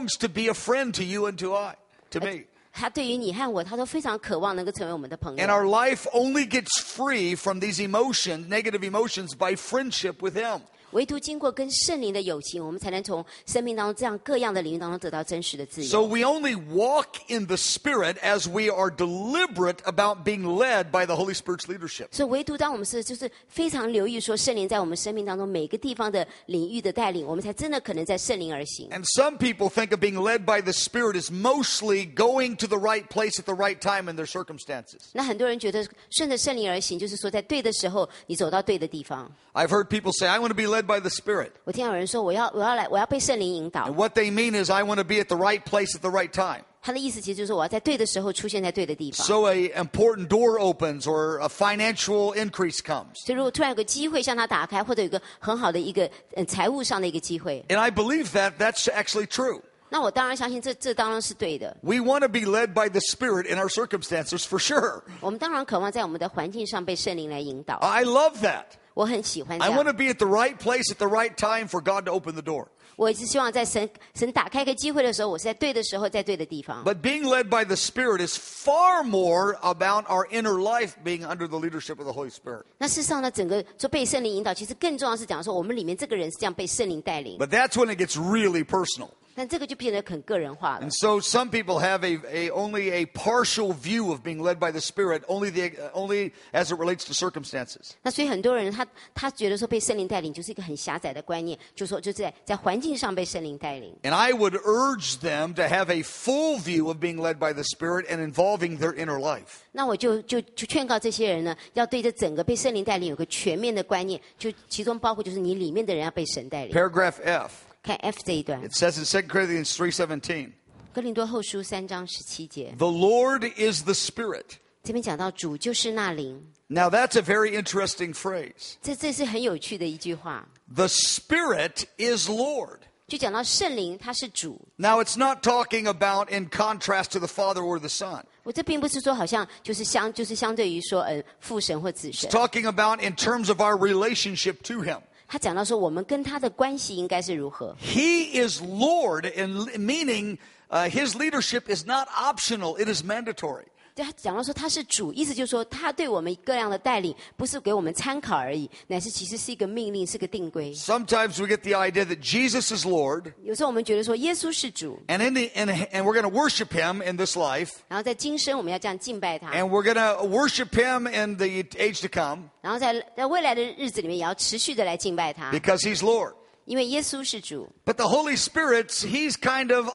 longs to be a friend to you and to me. 他对于你和我，他都非常渴望能够成为我们的朋友。 And our life only gets free from these emotions, negative emotions, by friendship with him. 唯独经过跟圣灵的友情，我们才能从生命当中这样各样的领域当中得到真实的自由。 So we only walk in the Spirit as we are deliberate about being led by the Holy Spirit's leadership. 所以唯独当我们就是非常留意说圣灵在我们生命当中每个地方的领域的带领，我们才真的可能在圣灵而行。 And some people think of being led by the Spirit as mostly going to the right place at the right time in their circumstances. 那很多人觉得顺着圣灵而行，就是说在对的时候你走到对的地方。 I've heard people say, I want to be led by the Spirit. 我听到有人说我要被圣灵引导 And，what they mean is I want to be at the right place at the right time. 他的意思其实就是我要在对的时候出现在对的地方。 So an important door opens or a financial increase comes. 所以如果突然有个机会向他打开，或者有个很好的一个财务上的一个机会， And I believe that's actually true. 那我当然相信这当然是对的。 We want to be led by the Spirit in our circumstances for sure. 我们当然渴望在我们的环境上被圣灵来引导。 I love that. 我很喜欢这 I want 样。 to be at the right place at the right time for God to open the door. 我一直希望在神打开一个机会的时候，我是在对的时候，在对的地方。 But being led by the Spirit is far more about our inner life being under the leadership of the Holy Spirit. 那事实上呢，整个说被圣灵引导，其实更重要是讲说我们里面这个人是这样被圣灵带领。 But that's when it gets really personal. 但这个就变得很个人化了 And。so some people have only a partial view of being led by the Spirit, only as it relates to circumstances. 那所以很多人他觉得说被圣灵带领就是一个很狭窄的观念，就是说就是在环境上被圣灵带领。 And I would urge them to have a full view of being led by the Spirit and involving their inner life. 那我就劝告这些人呢，要对这整个被圣灵带领有个全面的观念，就其中包括就是你里面的人要被神带领。 Paragraph F. 看 F 这一段， It says in 2 Corinthians 3:17, 哥林多后书3章17节， the Lord is the Spirit. 这边讲到主就是那灵， Now that's a very interesting phrase. 这是很有趣的一句话。 The Spirit is Lord. 就讲到圣灵他是主， Now it's not talking about in contrast to the Father or the Son. 我这并不是说好像就是相对于说父神或子 It's 神， talking about in terms of our relationship to Him. 他讲到说我们跟他的关系应该是如何。 He is Lord, meaning His leadership is not optional, it is mandatory. 对他讲到说他是主，意思就是说他对我们各样的带领不是给我们参考而已，乃是其实是一个命令，是个定规。 Sometimes we get the idea that Jesus is Lord, 有时候我们觉得说耶稣是主， and we're going to worship Him in this life, 然后在今生我们要这样敬拜他， and we're going to worship Him in the age to come 然后在未来的日子里面也要持续的来敬拜他， because He's Lord. 因为耶稣是主。 But the Holy Spirit, He's kind of